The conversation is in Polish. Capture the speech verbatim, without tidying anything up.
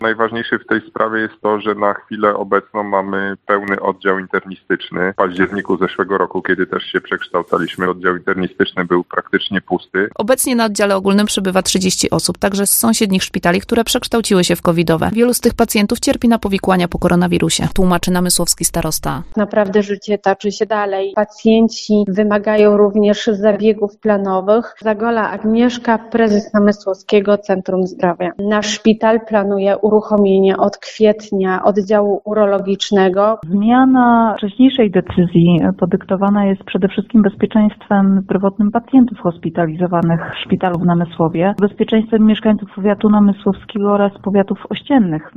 Najważniejsze w tej sprawie jest to, że na chwilę obecną mamy pełny oddział internistyczny. W październiku zeszłego roku, kiedy też się przekształcaliśmy, oddział internistyczny był praktycznie pusty. Obecnie na oddziale ogólnym przebywa trzydzieści osób, także z sąsiednich szpitali, które przekształciły się w covidowe. Wielu z tych pacjentów cierpi na powikłania po koronawirusie, tłumaczy namysłowski starosta. Naprawdę życie toczy się dalej. Pacjenci wymagają również zabiegów planowych. Zagola Agnieszka, prezes Namysłowskiego Centrum Zdrowia. Nasz szpital planuje uruchomienie od kwietnia oddziału urologicznego. Zmiana wcześniejszej decyzji podyktowana jest przede wszystkim bezpieczeństwem zdrowotnym pacjentów hospitalizowanych w szpitalu w Namysłowie, bezpieczeństwem mieszkańców powiatu namysłowskiego oraz powiatów ościennych.